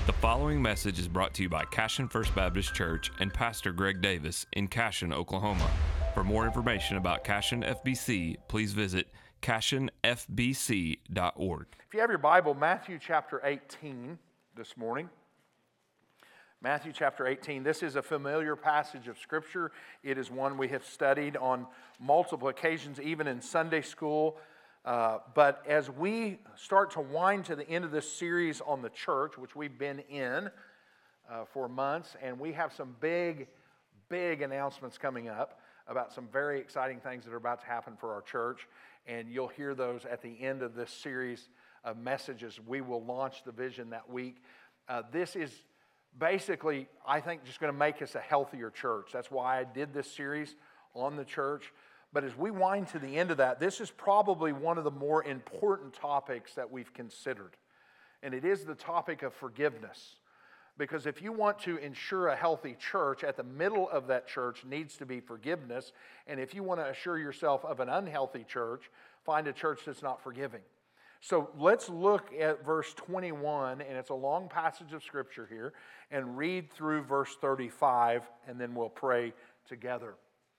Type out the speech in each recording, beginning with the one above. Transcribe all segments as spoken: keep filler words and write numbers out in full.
The following message is brought to you by Cashion First Baptist Church and Pastor Greg Davis in Cashion, Oklahoma. For more information about Cashion F B C, please visit cashion f b c dot org. If you have your Bible, Matthew chapter eighteen this morning. Matthew chapter eighteen. This is a familiar passage of Scripture. It is one we have studied on multiple occasions, even in Sunday school. Uh, but as we start to wind to the end of this series on the church, which we've been in uh, for months, and we have some big, big announcements coming up about some very exciting things that are about to happen for our church, and you'll hear those at the end of this series of messages. We will launch the vision that week. Uh, this is basically, I think, just going to make us a healthier church. That's why I did this series on the church. But as we wind to the end of that, this is probably one of the more important topics that we've considered. And it is the topic of forgiveness. Because if you want to ensure a healthy church, at the middle of that church needs to be forgiveness. And if you want to assure yourself of an unhealthy church, find a church that's not forgiving. So let's look at verse twenty-one, and it's a long passage of Scripture here, and read through verse thirty-five, and then we'll pray together.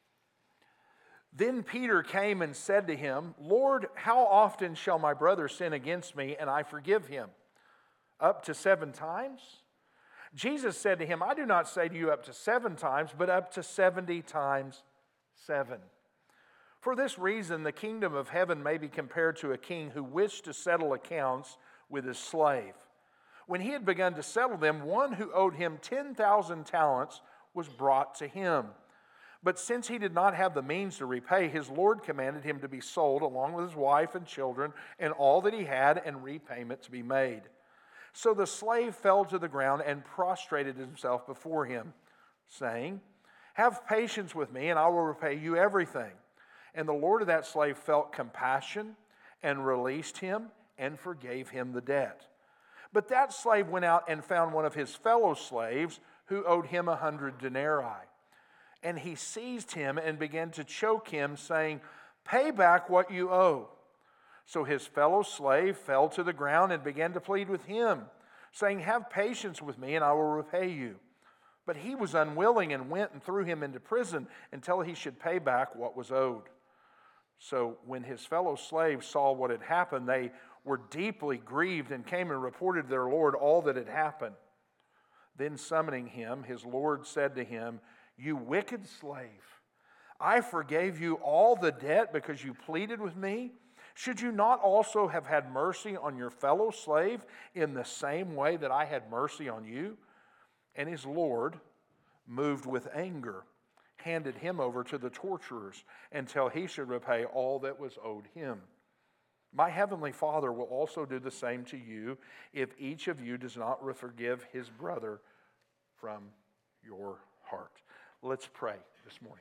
Then Peter came and said to him, "Lord, how often shall my brother sin against me and I forgive him? Up to seven times?" Jesus said to him, "I do not say to you up to seven times, but up to seventy times seven. For this reason, the kingdom of heaven may be compared to a king who wished to settle accounts with his slave. When he had begun to settle them, one who owed him ten thousand talents was brought to him. But since he did not have the means to repay, his Lord commanded him to be sold along with his wife and children and all that he had, and repayment to be made. So the slave fell to the ground and prostrated himself before him, saying, 'Have patience with me, and I will repay you everything.' And the Lord of that slave felt compassion and released him and forgave him the debt. But that slave went out and found one of his fellow slaves who owed him a hundred denarii. And he seized him and began to choke him, saying, 'Pay back what you owe.' So his fellow slave fell to the ground and began to plead with him, saying, 'Have patience with me, and I will repay you.' But he was unwilling and went and threw him into prison until he should pay back what was owed. So when his fellow slaves saw what had happened, they were deeply grieved and came and reported to their Lord all that had happened. Then summoning him, his Lord said to him, 'You wicked slave, I forgave you all the debt because you pleaded with me. Should you not also have had mercy on your fellow slave in the same way that I had mercy on you?' And his Lord, moved with anger, handed him over to the torturers until he should repay all that was owed him. My heavenly Father will also do the same to you if each of you does not forgive his brother from your heart." Let's pray this morning.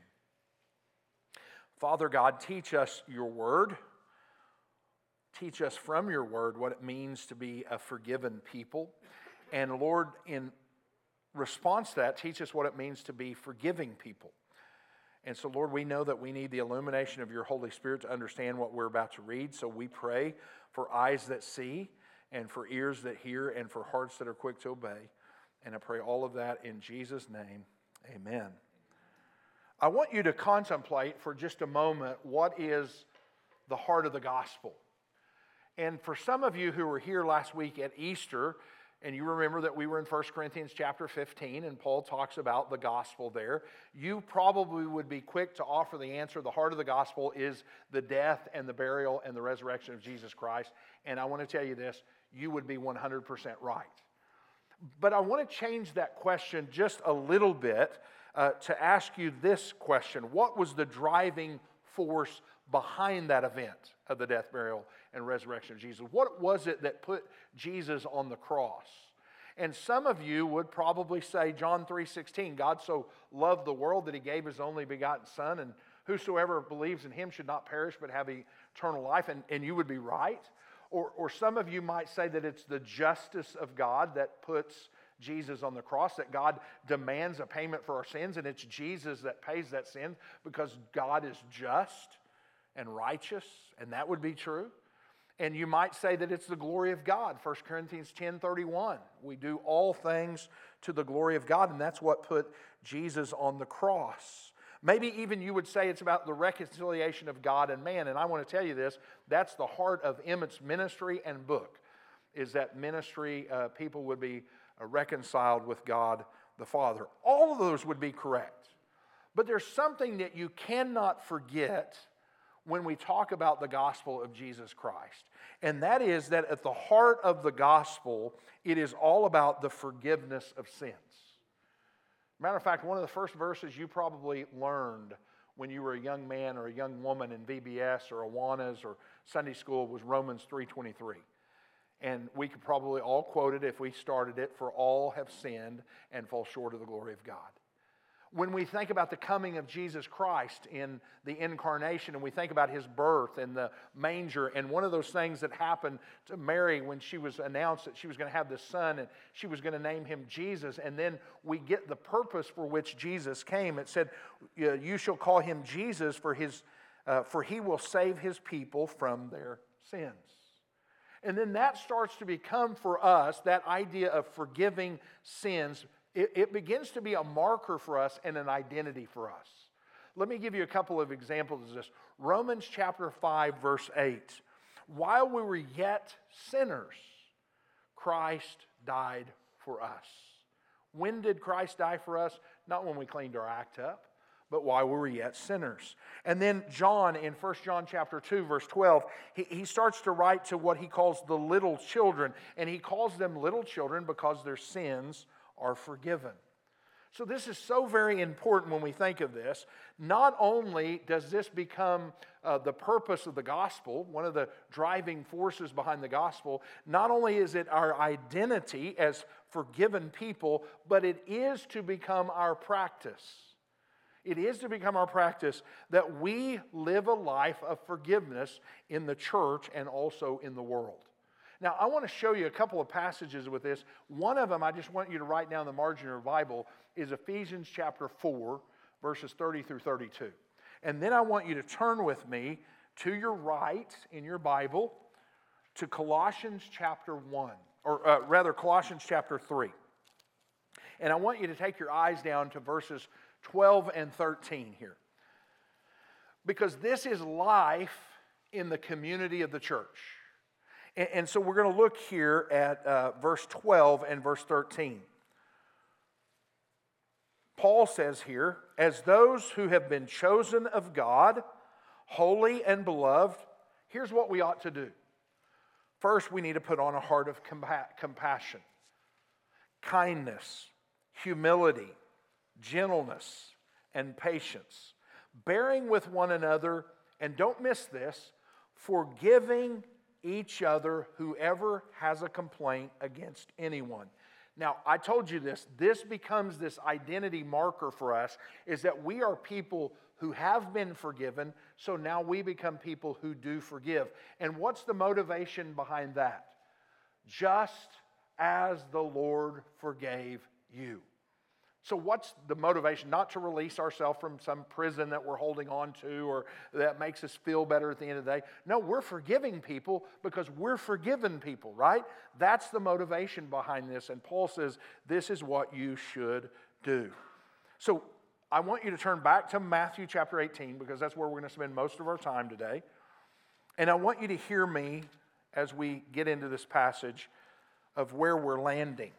Father God, teach us your word. Teach us from your word what it means to be a forgiven people. And Lord, in response to that, teach us what it means to be forgiving people. And so, Lord, we know that we need the illumination of your Holy Spirit to understand what we're about to read. So we pray for eyes that see, and for ears that hear, and for hearts that are quick to obey. And I pray all of that in Jesus' name. Amen. I want you to contemplate for just a moment what is the heart of the gospel. And for some of you who were here last week at Easter, and you remember that we were in First Corinthians chapter fifteen, and Paul talks about the gospel there, you probably would be quick to offer the answer. The heart of the gospel is the death and the burial and the resurrection of Jesus Christ. And I want to tell you this, you would be one hundred percent right. But I want to change that question just a little bit uh, to ask you this question. What was the driving force behind that event of the death, burial, and resurrection of Jesus? What was it that put Jesus on the cross? And some of you would probably say John three sixteen, God so loved the world that he gave his only begotten Son, and whosoever believes in him should not perish but have eternal life. And, and you would be right. Or, or some of you might say that it's the justice of God that puts Jesus on the cross, that God demands a payment for our sins, and it's Jesus that pays that sin because God is just and righteous, and that would be true. And you might say that it's the glory of God. First Corinthians ten thirty-one. We do all things to the glory of God, and that's what put Jesus on the cross. Maybe even you would say it's about the reconciliation of God and man. And I want to tell you this, that's the heart of Emmett's ministry and book, is that ministry, uh, people would be uh, reconciled with God the Father. All of those would be correct. But there's something that you cannot forget when we talk about the gospel of Jesus Christ. And that is that at the heart of the gospel, it is all about the forgiveness of sins. Matter of fact, one of the first verses you probably learned when you were a young man or a young woman in V B S or Awanas or Sunday school was Romans three twenty-three. And we could probably all quote it if we started it, for all have sinned and fall short of the glory of God. When we think about the coming of Jesus Christ in the incarnation, and we think about his birth and the manger, and one of those things that happened to Mary when she was announced that she was going to have this son and she was going to name him Jesus, and then we get the purpose for which Jesus came. It said, "You shall call him Jesus, for his, uh, for he will save his people from their sins." And then that starts to become for us that idea of forgiving sins. It, it begins to be a marker for us and an identity for us. Let me give you a couple of examples of this. Romans chapter five, verse eight. While we were yet sinners, Christ died for us. When did Christ die for us? Not when we cleaned our act up, but while we were yet sinners. And then John, in First John chapter two, verse twelve, he, he starts to write to what he calls the little children. And he calls them little children because their sins are forgiven. So this is so very important when we think of this. Not only does this become uh, the purpose of the gospel, one of the driving forces behind the gospel, not only is it our identity as forgiven people, but it is to become our practice. It is to become our practice that we live a life of forgiveness in the church and also in the world. Now, I want to show you a couple of passages with this. One of them I just want you to write down in the margin of your Bible is Ephesians chapter four, verses thirty through thirty-two. And then I want you to turn with me to your right in your Bible to Colossians chapter one, or uh, rather Colossians chapter three. And I want you to take your eyes down to verses twelve and thirteen here. Because this is life in the community of the church. And so we're going to look here at uh, verse twelve and verse thirteen. Paul says here, as those who have been chosen of God, holy and beloved, here's what we ought to do. First, we need to put on a heart of compa- compassion, kindness, humility, gentleness, and patience, bearing with one another, and don't miss this, forgiving each other, whoever has a complaint against anyone. Now, I told you this, this becomes this identity marker for us, is that we are people who have been forgiven, so now we become people who do forgive. And what's the motivation behind that? Just as the Lord forgave you. So what's the motivation? Not to release ourselves from some prison that we're holding on to or that makes us feel better at the end of the day. No, we're forgiving people because we're forgiven people, right? That's the motivation behind this. And Paul says this is what you should do. So I want you to turn back to Matthew chapter eighteen because that's where we're going to spend most of our time today. And I want you to hear me as we get into this passage of where we're landing.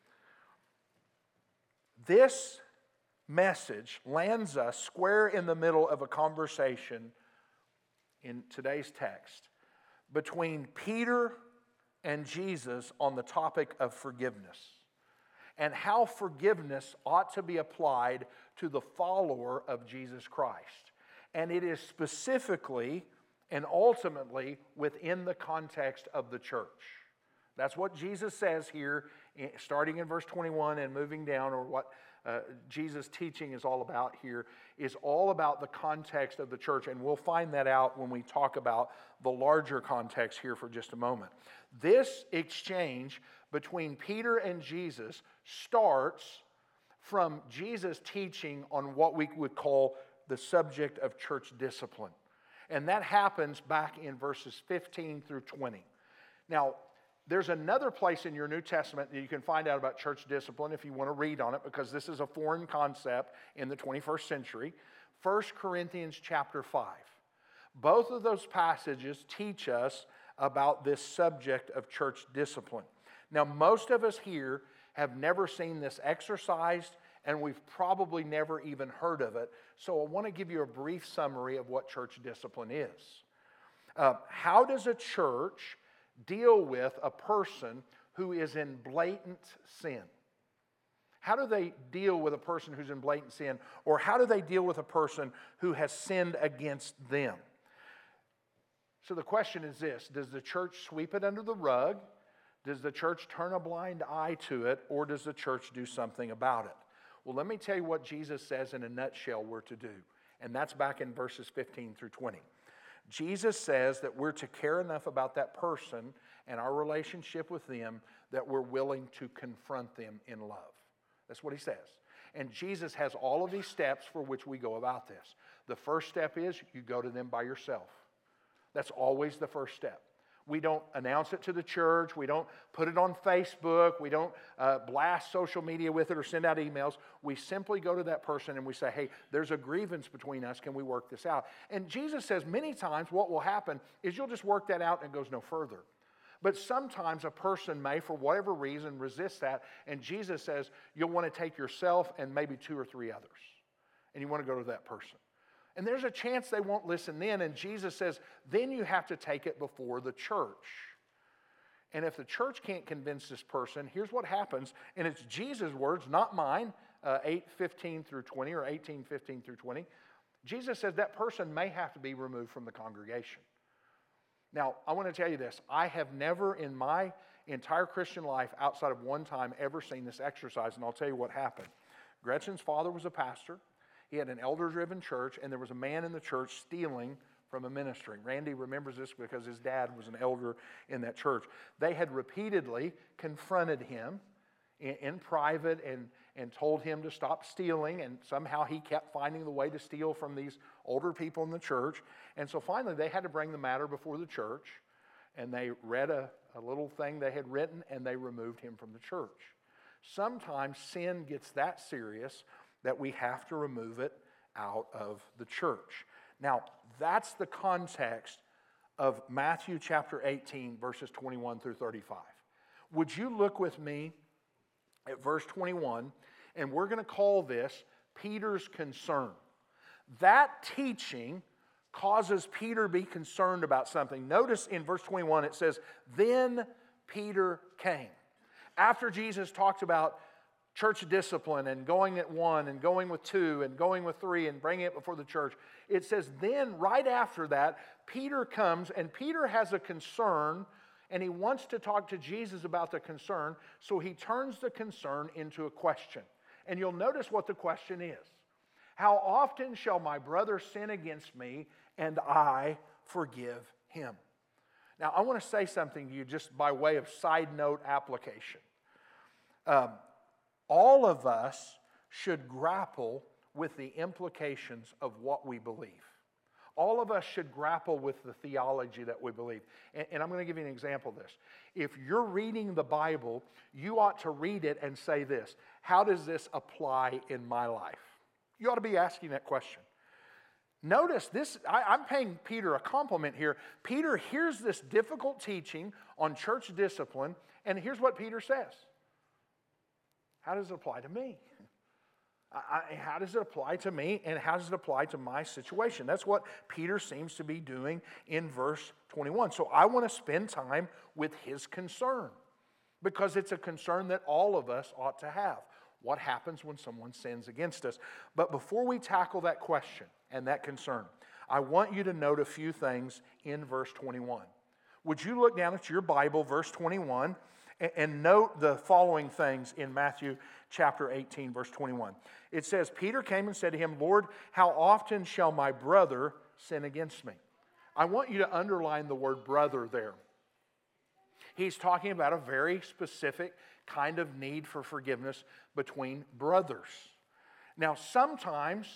This message lands us square in the middle of a conversation in today's text between Peter and Jesus on the topic of forgiveness and how forgiveness ought to be applied to the follower of Jesus Christ. And it is specifically and ultimately within the context of the church. That's what Jesus says here, starting in verse twenty-one and moving down, or what uh, Jesus' teaching is all about here, is all about the context of the church. And we'll find that out when we talk about the larger context here for just a moment. This exchange between Peter and Jesus starts from Jesus' teaching on what we would call the subject of church discipline. And that happens back in verses fifteen through twenty. Now, there's another place in your New Testament that you can find out about church discipline if you want to read on it, because this is a foreign concept in the twenty-first century. First Corinthians chapter five. Both of those passages teach us about this subject of church discipline. Now, most of us here have never seen this exercised, and we've probably never even heard of it. So I want to give you a brief summary of what church discipline is. Uh, how does a church deal with a person who is in blatant sin? How do they deal with a person who's in blatant sin? Or how do they deal with a person who has sinned against them? So the question is this: does the church sweep it under the rug? Does the church turn a blind eye to it? Or does the church do something about it? Well, let me tell you what Jesus says in a nutshell we're to do. And that's back in verses fifteen through twenty. Jesus says that we're to care enough about that person and our relationship with them that we're willing to confront them in love. That's what he says. And Jesus has all of these steps for which we go about this. The first step is you go to them by yourself. That's always the first step. We don't announce it to the church. We don't put it on Facebook. We don't uh, blast social media with it or send out emails. We simply go to that person and we say, hey, there's a grievance between us. Can we work this out? And Jesus says many times what will happen is you'll just work that out and it goes no further. But sometimes a person may, for whatever reason, resist that. And Jesus says you'll want to take yourself and maybe two or three others. And you want to go to that person. And there's a chance they won't listen then. And Jesus says, then you have to take it before the church. And if the church can't convince this person, here's what happens. And it's Jesus' words, not mine, uh, eight fifteen through twenty or eighteen fifteen through twenty. Jesus says that person may have to be removed from the congregation. Now, I want to tell you this. I have never in my entire Christian life, outside of one time, ever seen this exercise. And I'll tell you what happened. Gretchen's father was a pastor. He had an elder-driven church, and there was a man in the church stealing from a ministry. Randy remembers this because his dad was an elder in that church. They had repeatedly confronted him in, in private and, and told him to stop stealing, and somehow he kept finding the way to steal from these older people in the church. And so finally they had to bring the matter before the church, and they read a, a little thing they had written, and they removed him from the church. Sometimes sin gets that serious that we have to remove it out of the church. Now, that's the context of Matthew chapter eighteen, verses twenty-one through thirty-five. Would you look with me at verse twenty-one, and we're going to call this Peter's concern. That teaching causes Peter to be concerned about something. Notice in verse twenty-one it says, then Peter came. After Jesus talked about church discipline and going at one and going with two and going with three and bringing it before the church, it says then right after that, Peter comes, and Peter has a concern, and he wants to talk to Jesus about the concern, so he turns the concern into a question. And you'll notice what the question is. How often shall my brother sin against me and I forgive him? Now, I want to say something to you just by way of side note application. Um, All of us should grapple with the implications of what we believe. All of us should grapple with the theology that we believe. And, and I'm going to give you an example of this. If you're reading the Bible, you ought to read it and say this: how does this apply in my life? You ought to be asking that question. Notice this, I, I'm paying Peter a compliment here. Peter hears this difficult teaching on church discipline, and here's what Peter says. How does it apply to me? I, how does it apply to me, and how does it apply to my situation? That's what Peter seems to be doing in verse twenty-one. So I want to spend time with his concern, because it's a concern that all of us ought to have. What happens when someone sins against us? But before we tackle that question and that concern, I want you to note a few things in verse twenty-one. Would you look down at your Bible, verse twenty-one, and note the following things in Matthew chapter eighteen, verse twenty-one. It says, Peter came and said to him, Lord, how often shall my brother sin against me? I want you to underline the word brother there. He's talking about a very specific kind of need for forgiveness between brothers. Now, sometimes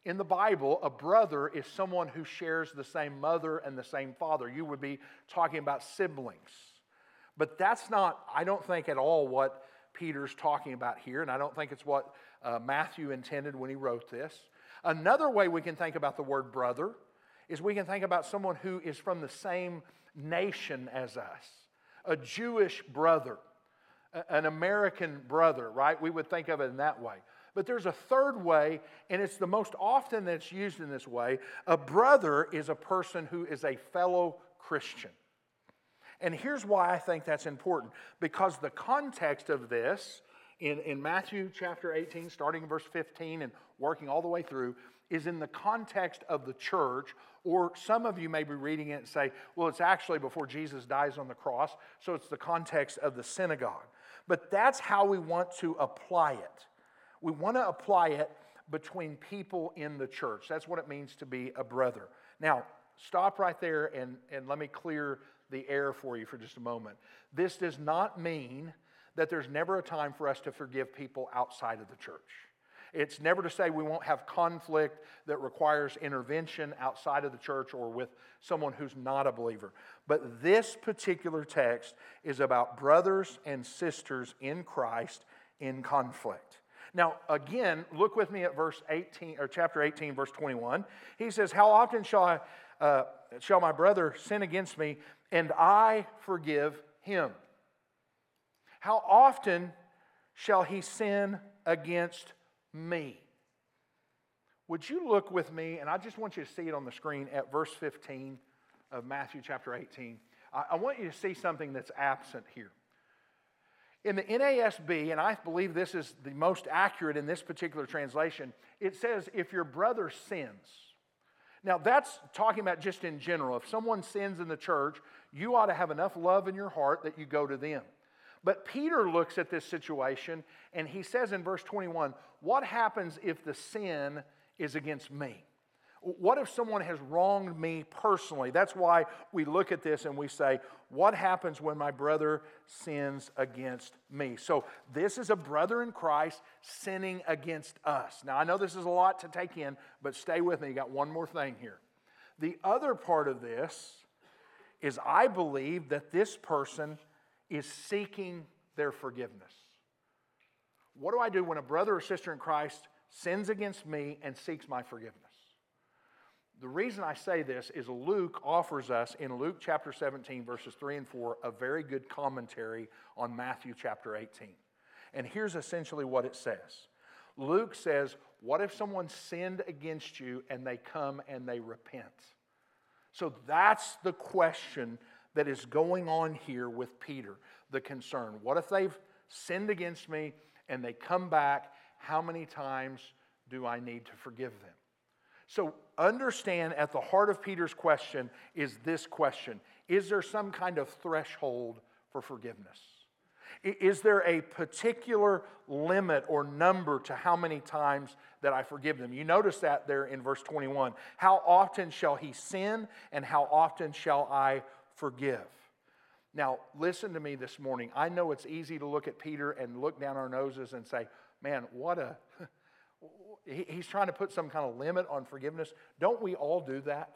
In the Bible, a brother is someone who shares the same mother and the same father. You would be talking about siblings. But that's not, I don't think at all what Peter's talking about here, and I don't think it's what uh, Matthew intended when he wrote this. Another way we can think about the word brother is we can think about someone who is from the same nation as us. A Jewish brother, an American brother, right? We would think of it in that way. But there's a third way, and it's the most often that it's used in this way. A brother is a person who is a fellow Christian. And here's why I think that's important. Because the context of this, in, in Matthew chapter eighteen, starting in verse fifteen and working all the way through, is in the context of the church. Or some of you may be reading it and say, well, it's actually before Jesus dies on the cross, so it's the context of the synagogue. But that's how we want to apply it. We want to apply it between people in the church. That's what it means to be a brother. Now, stop right there and, and let me clear the air for you for just a moment. This does not mean that there's never a time for us to forgive people outside of the church. It's never to say we won't have conflict that requires intervention outside of the church or with someone who's not a believer. But this particular text is about brothers and sisters in Christ in conflict. Now, again, look with me at verse eighteen or chapter eighteen, verse twenty-one. He says, "How often shall I uh, shall my brother sin against me, and I forgive him? How often shall he sin against me?" Would you look with me, and I just want you to see it on the screen at verse fifteen of Matthew chapter eighteen. I, I want you to see something that's absent here. In the N A S B, and I believe this is the most accurate in this particular translation, it says, if your brother sins. Now, that's talking about just in general. If someone sins in the church, you ought to have enough love in your heart that you go to them. But Peter looks at this situation, and he says in verse twenty-one, what happens if the sin is against me? What if someone has wronged me personally? That's why we look at this and we say, what happens when my brother sins against me? So this is a brother in Christ sinning against us. Now, I know this is a lot to take in, but stay with me. You got one more thing here. The other part of this is I believe that this person is seeking their forgiveness. What do I do when a brother or sister in Christ sins against me and seeks my forgiveness? The reason I say this is Luke offers us in Luke chapter seventeen, verses three and four, a very good commentary on Matthew chapter eighteen. And here's essentially what it says. Luke says, what if someone sinned against you and they come and they repent? So that's the question that is going on here with Peter, the concern. What if they've sinned against me and they come back? How many times do I need to forgive them? So understand at the heart of Peter's question is this question. Is there some kind of threshold for forgiveness? Is there a particular limit or number to how many times that I forgive them? You notice that there in verse twenty-one. How often shall he sin and how often shall I forgive? Now, listen to me this morning. I know it's easy to look at Peter and look down our noses and say, man, what a... He's trying to put some kind of limit on forgiveness. Don't we all do that?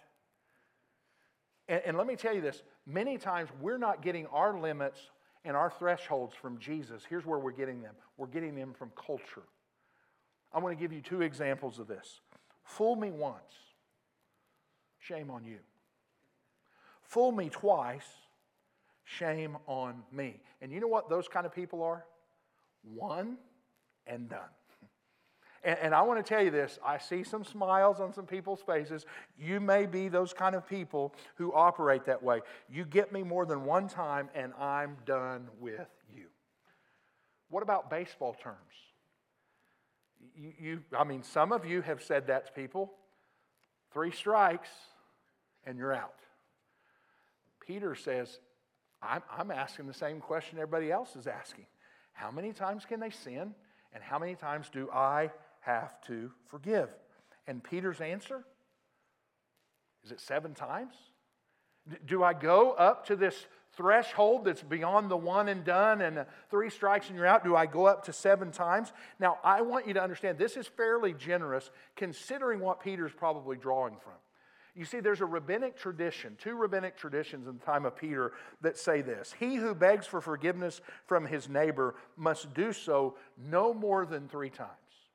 And, and let me tell you this. Many times we're not getting our limits and our thresholds from Jesus. Here's where we're getting them. We're getting them from culture. I want to give you two examples of this. Fool me once. Shame on you. Fool me twice. Shame on me. And you know what those kind of people are? One and done. And, and I want to tell you this. I see some smiles on some people's faces. You may be those kind of people who operate that way. You get me more than one time and I'm done with you. What about baseball terms? You, you, I mean, some of you have said that to people. Three strikes and you're out. Peter says, I'm, I'm asking the same question everybody else is asking. How many times can they sin? And how many times do I have to forgive? And Peter's answer, is it seven times? Do I go up to this threshold that's beyond the one and done and three strikes and you're out? Do I go up to seven times? Now, I want you to understand this is fairly generous considering what Peter's probably drawing from. You see, there's a rabbinic tradition, two rabbinic traditions in the time of Peter that say this: he who begs for forgiveness from his neighbor must do so no more than three times.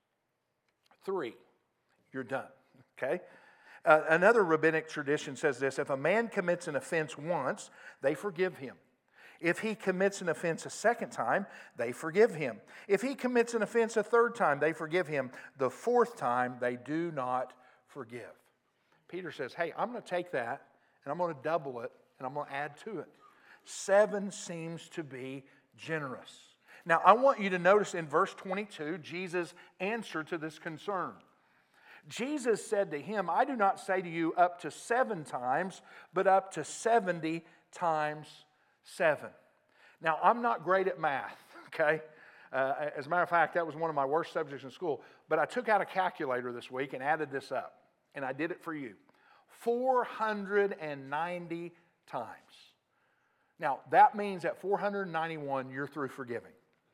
Three, you're done, okay? Uh, another rabbinic tradition says this: if a man commits an offense once, they forgive him. If he commits an offense a second time, they forgive him. If he commits an offense a third time, they forgive him. The fourth time, they do not forgive. Peter says, hey, I'm going to take that and I'm going to double it and I'm going to add to it. Seven seems to be generous. Now, I want you to notice in verse twenty-two, Jesus' answer to this concern. Jesus said to him, I do not say to you up to seven times, but up to seventy times seven. Now, I'm not great at math, okay? Uh, as a matter of fact, that was one of my worst subjects in school. But I took out a calculator this week and added this up. And I did it for you. four hundred ninety times. Now, that means at four hundred ninety-one, you're through forgiving.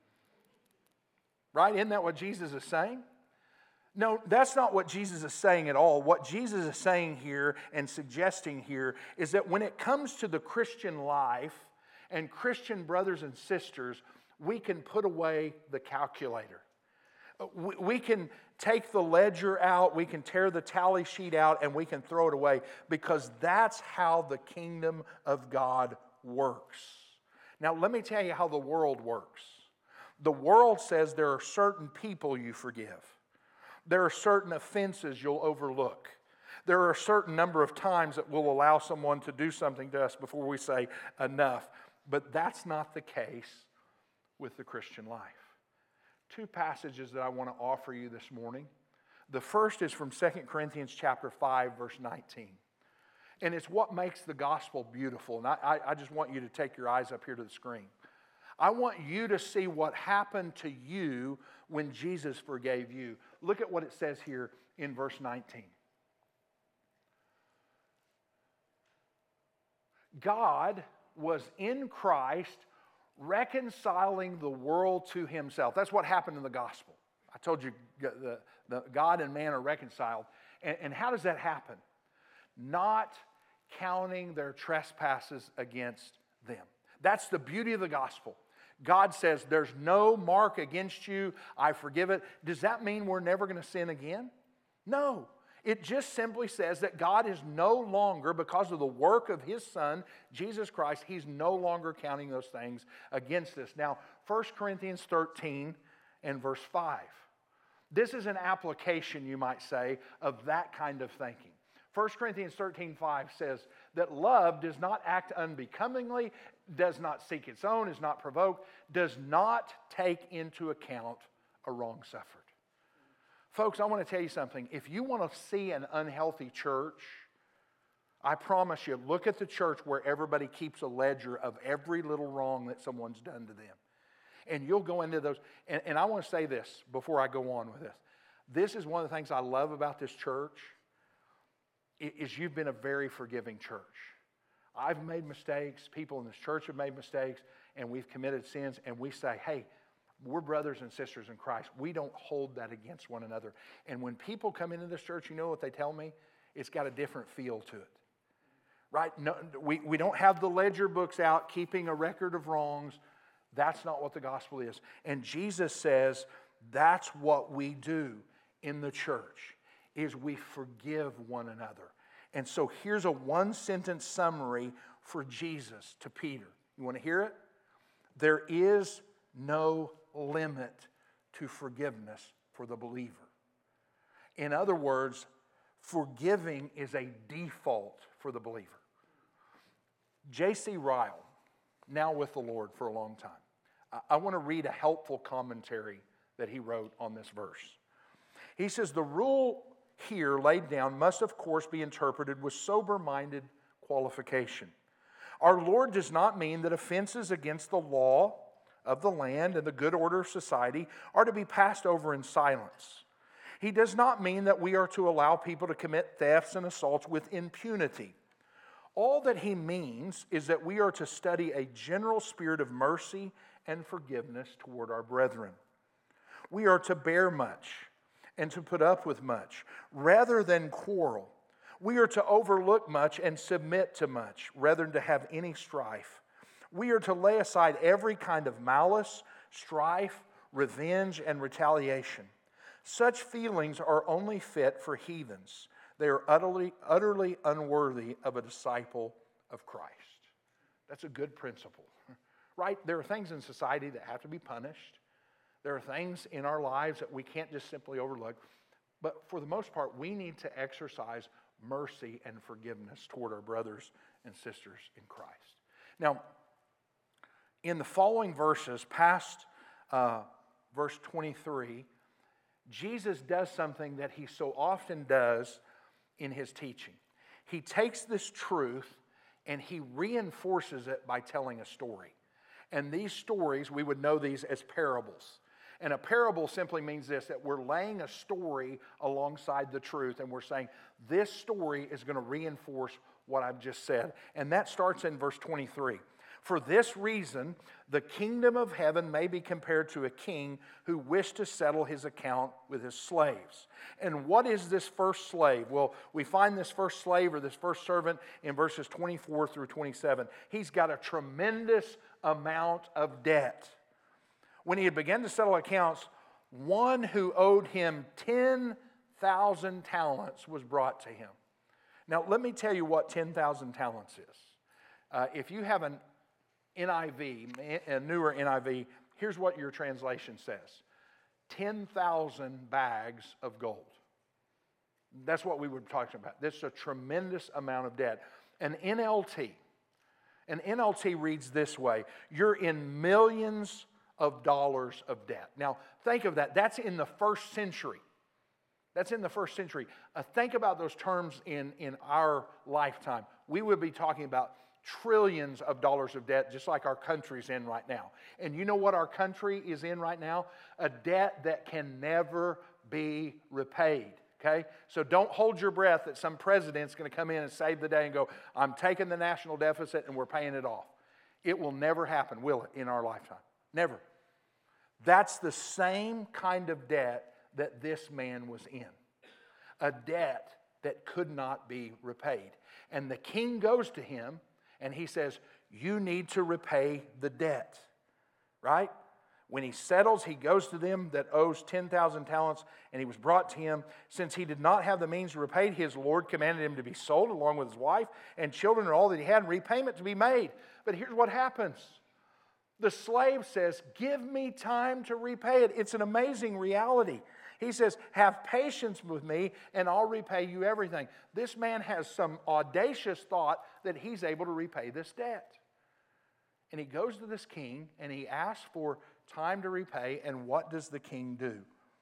Right? Isn't that what Jesus is saying? No, that's not what Jesus is saying at all. What Jesus is saying here and suggesting here is that when it comes to the Christian life and Christian brothers and sisters, we can put away the calculator. We can take the ledger out, we can tear the tally sheet out, and we can throw it away because that's how the kingdom of God works. Now, let me tell you how the world works. The world says there are certain people you forgive. There are certain offenses you'll overlook. There are a certain number of times that we'll allow someone to do something to us before we say enough. But that's not the case with the Christian life. Two passages that I want to offer you this morning. The first is from Second Corinthians chapter five, verse nineteen. And it's what makes the gospel beautiful. And I, I just want you to take your eyes up here to the screen. I want you to see what happened to you when Jesus forgave you. Look at what it says here in verse nineteen. God was in Christ reconciling the world to himself. That's what happened in the gospel. I told you the, the God and man are reconciled. And, and how does that happen? Not counting their trespasses against them. That's the beauty of the gospel. God says, there's no mark against you. I forgive it. Does that mean we're never going to sin again? No. It just simply says that God is no longer, because of the work of His Son, Jesus Christ, He's no longer counting those things against us. Now, First Corinthians thirteen and verse five. This is an application, you might say, of that kind of thinking. First Corinthians thirteen five says that love does not act unbecomingly, does not seek its own, is not provoked, does not take into account a wrong suffered. Folks, I want to tell you something. If you want to see an unhealthy church, I promise you, look at the church where everybody keeps a ledger of every little wrong that someone's done to them. And you'll go into those. And, and I want to say this before I go on with this. This is one of the things I love about this church, is you've been a very forgiving church. I've made mistakes. People in this church have made mistakes. And we've committed sins. And we say, hey, we're brothers and sisters in Christ. We don't hold that against one another. And when people come into this church, you know what they tell me? It's got a different feel to it. Right? No, we, we don't have the ledger books out keeping a record of wrongs. That's not what the gospel is. And Jesus says that's what we do in the church, is we forgive one another. And so here's a one-sentence summary for Jesus to Peter. You want to hear it? There is no limit to forgiveness for the believer. In other words, forgiving is a default for the believer. J C Ryle, now with the Lord for a long time, I want to read a helpful commentary that he wrote on this verse. He says, the rule here laid down must of course be interpreted with sober-minded qualification. Our Lord does not mean that offenses against the law of the land and the good order of society are to be passed over in silence. He does not mean that we are to allow people to commit thefts and assaults with impunity. All that he means is that we are to study a general spirit of mercy and forgiveness toward our brethren. We are to bear much and to put up with much, rather than quarrel. We are to overlook much and submit to much, rather than to have any strife. We are to lay aside every kind of malice, strife, revenge, and retaliation. Such feelings are only fit for heathens. They are utterly, utterly unworthy of a disciple of Christ. That's a good principle, right? There are things in society that have to be punished. There are things in our lives that we can't just simply overlook. But for the most part, we need to exercise mercy and forgiveness toward our brothers and sisters in Christ. Now, in the following verses, past uh, verse twenty-three, Jesus does something that he so often does in his teaching. He takes this truth and he reinforces it by telling a story. And these stories, we would know these as parables. And a parable simply means this, that we're laying a story alongside the truth and we're saying, this story is going to reinforce what I've just said. And that starts in verse twenty-three. For this reason, the kingdom of heaven may be compared to a king who wished to settle his account with his slaves. And what is this first slave? Well, we find this first slave or this first servant in verses twenty-four through twenty-seven. He's got a tremendous amount of debt. When he had begun to settle accounts, one who owed him ten thousand talents was brought to him. Now, let me tell you what ten thousand talents is. Uh, if you have an N I V, a newer N I V, here's what your translation says. ten thousand bags of gold. That's what we were talking about. This is a tremendous amount of debt. An N L T, an N L T reads this way. You're in millions of dollars of debt. Now, think of that. That's in the first century. That's in the first century. Uh, think about those terms in, in our lifetime. We would be talking about trillions of dollars of debt, just like our country's in right now. And you know what our country is in right now? A debt that can never be repaid. Okay? So don't hold your breath that some president's going to come in and save the day and go, I'm taking the national deficit and we're paying it off. It will never happen, will it, in our lifetime? Never. That's the same kind of debt that this man was in. A debt that could not be repaid. And the king goes to him and he says, you need to repay the debt. Right? When he settles, he goes to them that owes ten thousand talents, and he was brought to him. Since he did not have the means to repay, his Lord commanded him to be sold along with his wife and children and all that he had, and repayment to be made. But here's what happens. The slave says, give me time to repay it. It's an amazing reality. He says, have patience with me and I'll repay you everything. This man has some audacious thought that he's able to repay this debt. And he goes to this king and he asks for time to repay. And what does the king do?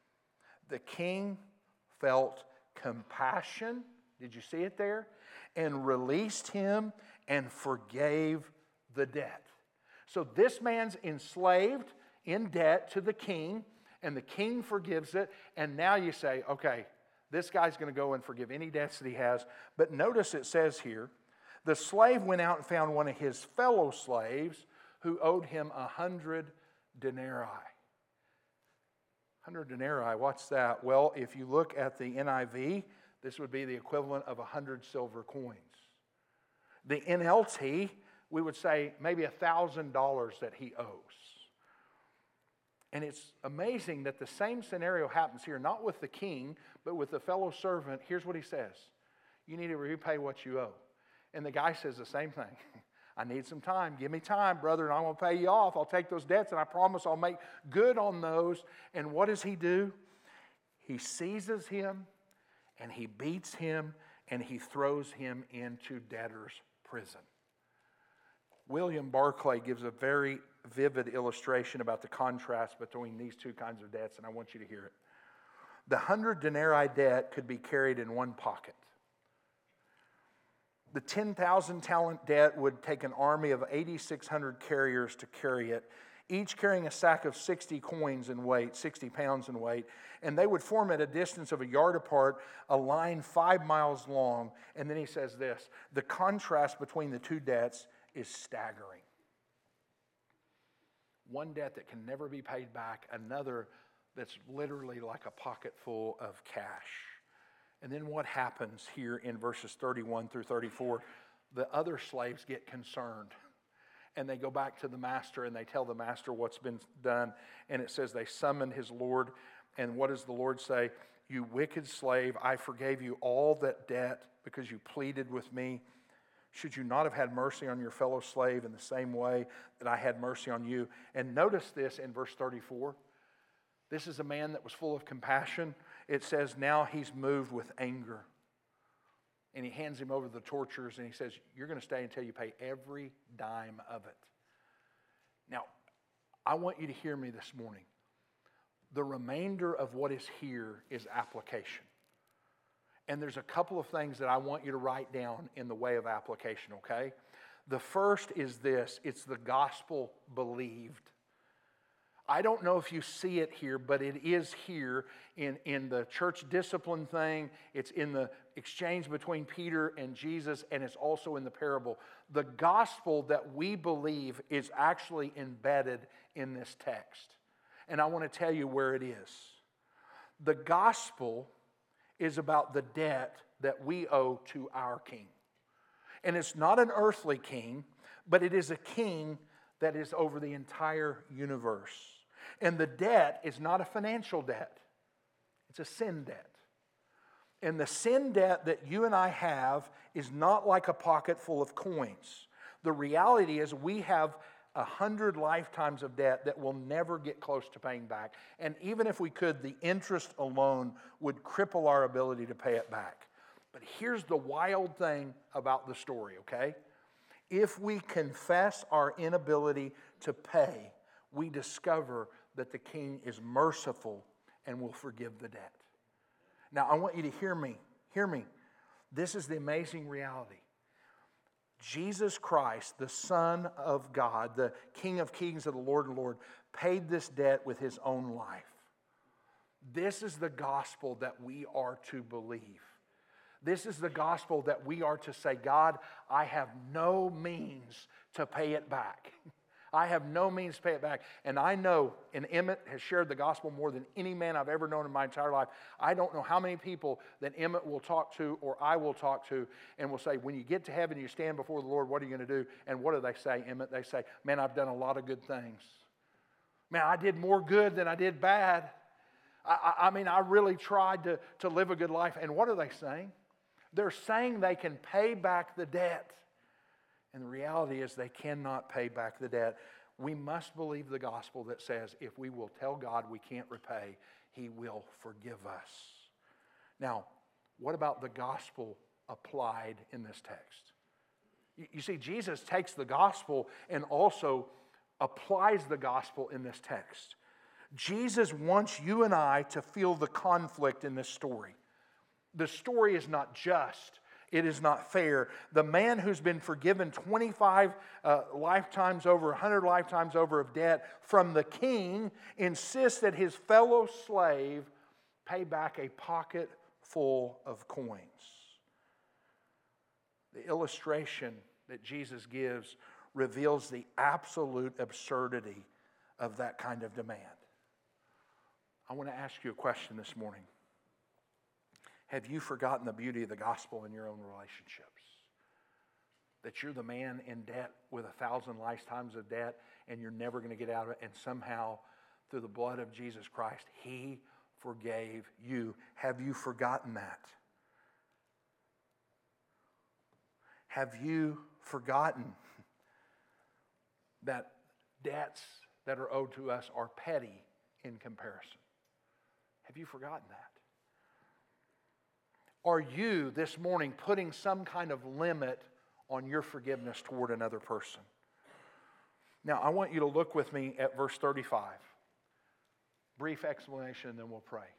The king felt compassion. Did you see it there? And released him and forgave the debt. So this man's enslaved in debt to the king, and the king forgives it, and now you say, okay, this guy's going to go and forgive any debts that he has. But notice it says here, the slave went out and found one of his fellow slaves who owed him a hundred denarii. Hundred denarii, what's that? Well, if you look at the N I V, this would be the equivalent of a hundred silver coins. The N L T, we would say maybe a thousand dollars that he owes. And it's amazing that the same scenario happens here, not with the king, but with the fellow servant. Here's what he says. You need to repay what you owe. And the guy says the same thing. I need some time. Give me time, brother, and I'm going to pay you off. I'll take those debts, and I promise I'll make good on those. And what does he do? He seizes him, and he beats him, and he throws him into debtor's prison. William Barclay gives a very vivid illustration about the contrast between these two kinds of debts, and I want you to hear it. The hundred denarii debt could be carried in one pocket. The ten thousand talent debt would take an army of eighty-six hundred carriers to carry it each carrying a sack of sixty coins in weight, sixty pounds in weight. And they would form at a distance of a yard apart, a line five miles long. And then he says this, the contrast between the two debts is staggering. One debt that can never be paid back, another that's literally like a pocket full of cash. And then what happens here in verses thirty-one through thirty-four? The other slaves get concerned. And they go back to the master and they tell the master what's been done. And it says they summoned his Lord. And what does the Lord say? You wicked slave, I forgave you all that debt because you pleaded with me. Should you not have had mercy on your fellow slave in the same way that I had mercy on you? And notice this in verse thirty-four. This is a man that was full of compassion. It says now he's moved with anger. And he hands him over the torturers and he says, you're going to stay until you pay every dime of it. Now, I want you to hear me this morning. The remainder of what is here is application. And there's a couple of things that I want you to write down in the way of application, okay? The first is this, it's the gospel believed. I don't know if you see it here, but it is here in, in the church discipline thing. It's in the exchange between Peter and Jesus, and it's also in the parable. The gospel that we believe is actually embedded in this text. And I want to tell you where it is. The gospel is about the debt that we owe to our king. And it's not an earthly king, but it is a king that is over the entire universe. And the debt is not a financial debt. It's a sin debt. And the sin debt that you and I have is not like a pocket full of coins. The reality is we have a hundred lifetimes of debt that will never get close to paying back. And even if we could, the interest alone would cripple our ability to pay it back. But here's the wild thing about the story, okay? If we confess our inability to pay, we discover that the king is merciful and will forgive the debt. Now, I want you to hear me. Hear me. This is the amazing reality. Jesus Christ, the Son of God, the King of Kings of the Lord and Lord, paid this debt with his own life. This is the gospel that we are to believe. This is the gospel that we are to say, God, I have no means to pay it back. I have no means to pay it back. And I know, and Emmett has shared the gospel more than any man I've ever known in my entire life. I don't know how many people that Emmett will talk to or I will talk to and will say, when you get to heaven, you stand before the Lord, what are you going to do? And what do they say, Emmett? They say, man, I've done a lot of good things. Man, I did more good than I did bad. I, I, I mean, I really tried to, to live a good life. And what are they saying? They're saying they can pay back the debt. And the reality is they cannot pay back the debt. We must believe the gospel that says if we will tell God we can't repay, he will forgive us. Now, what about the gospel applied in this text? You, you see, Jesus takes the gospel and also applies the gospel in this text. Jesus wants you and I to feel the conflict in this story. The story is not just. It is not fair. The man who's been forgiven twenty-five uh, lifetimes over, one hundred lifetimes over of debt from the king insists that his fellow slave pay back a pocket full of coins. The illustration that Jesus gives reveals the absolute absurdity of that kind of demand. I want to ask you a question this morning. Have you forgotten the beauty of the gospel in your own relationships? That you're the man in debt with a thousand lifetimes of debt and you're never going to get out of it, and somehow through the blood of Jesus Christ, he forgave you. Have you forgotten that? Have you forgotten that debts that are owed to us are petty in comparison? Have you forgotten that? Are you this morning putting some kind of limit on your forgiveness toward another person? Now, I want you to look with me at verse thirty-five. Brief explanation, and then we'll pray.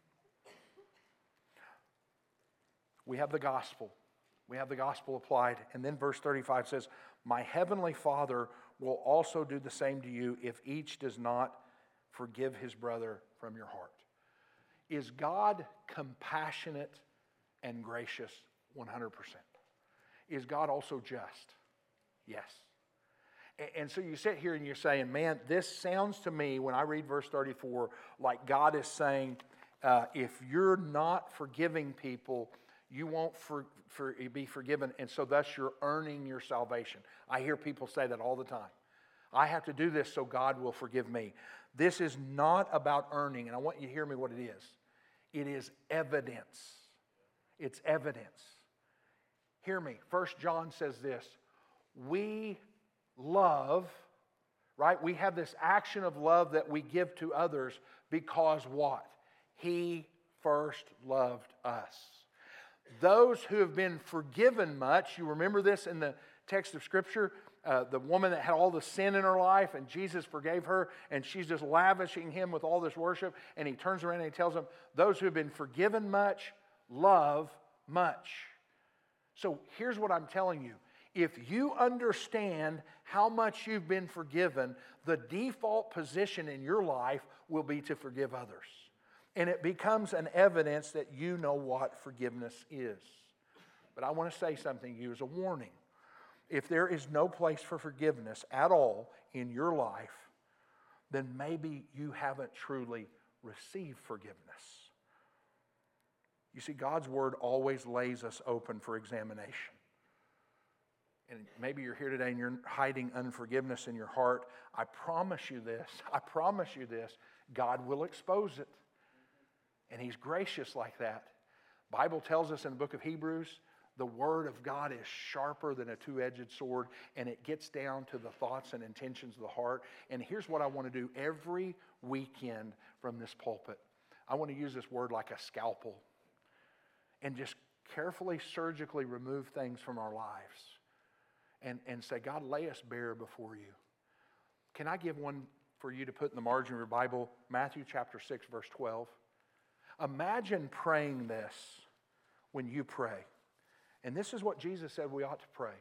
We have the gospel. We have the gospel applied. And then verse thirty-five says, my heavenly Father will also do the same to you if each does not forgive his brother from your heart. Is God compassionate and gracious? one hundred percent. Is God also just? Yes. And so you sit here and you're saying, man, this sounds to me, when I read verse thirty-four, like God is saying, uh, if you're not forgiving people, you won't for, for, be forgiven, and so thus you're earning your salvation. I hear people say that all the time. I have to do this so God will forgive me. This is not about earning, and I want you to hear me what it is. It is evidence. It's evidence. Hear me. First John says this, we love, right? We have this action of love that we give to others because what? He first loved us. Those who have been forgiven much, you remember this in the text of Scripture, uh, the woman that had all the sin in her life and Jesus forgave her and she's just lavishing him with all this worship, and he turns around and he tells them, those who have been forgiven much, love much. So here's what I'm telling you. If you understand how much you've been forgiven, the default position in your life will be to forgive others. And it becomes an evidence that you know what forgiveness is. But I want to say something to you as a warning. If there is no place for forgiveness at all in your life, then maybe you haven't truly received forgiveness. You see, God's Word always lays us open for examination. And maybe you're here today and you're hiding unforgiveness in your heart. I promise you this, I promise you this, God will expose it. And He's gracious like that. The Bible tells us in the book of Hebrews, the Word of God is sharper than a two-edged sword, and it gets down to the thoughts and intentions of the heart. And here's what I want to do every weekend from this pulpit. I want to use this word like a scalpel and just carefully, surgically remove things from our lives and, and say, God, lay us bare before you. Can I give one for you to put in the margin of your Bible? Matthew chapter six, verse twelve. Imagine praying this when you pray. And this is what Jesus said we ought to pray.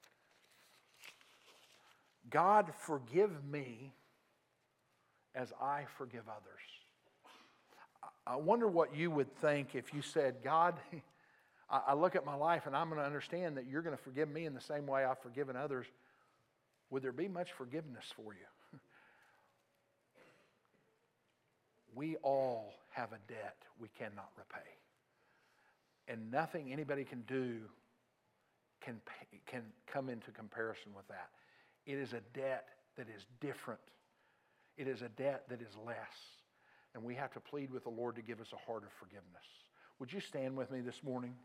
God, forgive me as I forgive others. I wonder what you would think if you said, God, I look at my life and I'm going to understand that you're going to forgive me in the same way I've forgiven others. Would there be much forgiveness for you? We all have a debt we cannot repay. And nothing anybody can do can, pay, can come into comparison with that. It is a debt that is different. It is a debt that is less. And we have to plead with the Lord to give us a heart of forgiveness. Would you stand with me this morning?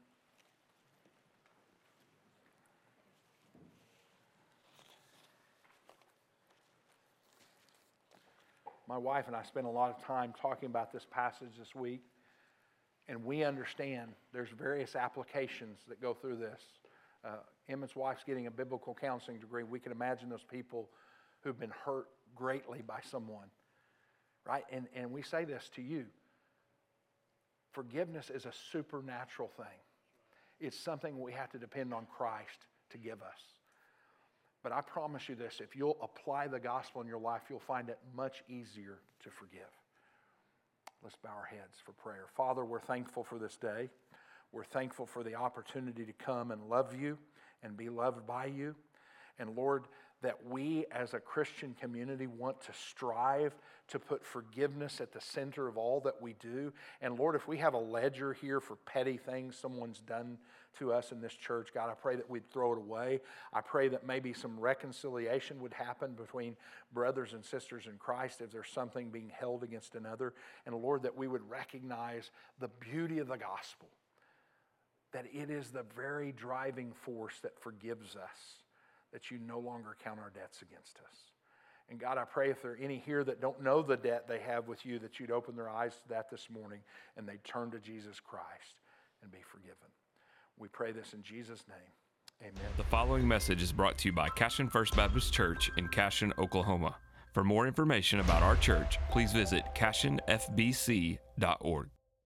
My wife and I spent a lot of time talking about this passage this week. And we understand there's various applications that go through this. Uh, Emmett's wife's getting a biblical counseling degree. We can imagine those people who've been hurt greatly by someone, right? And, and we say this to you. Forgiveness is a supernatural thing. It's something we have to depend on Christ to give us. But I promise you this, if you'll apply the gospel in your life, you'll find it much easier to forgive. Let's bow our heads for prayer. Father, we're thankful for this day. We're thankful for the opportunity to come and love you and be loved by you. And Lord, that we as a Christian community want to strive to put forgiveness at the center of all that we do. And Lord, if we have a ledger here for petty things someone's done to us in this church, God, I pray that we'd throw it away. I pray that maybe some reconciliation would happen between brothers and sisters in Christ if there's something being held against another. And Lord, that we would recognize the beauty of the gospel, that it is the very driving force that forgives us, that you no longer count our debts against us. And God, I pray if there are any here that don't know the debt they have with you, that you'd open their eyes to that this morning and they'd turn to Jesus Christ and be forgiven. We pray this in Jesus' name. Amen. The following message is brought to you by Cashion First Baptist Church in Cashion, Oklahoma. For more information about our church, please visit cashion f b c dot org.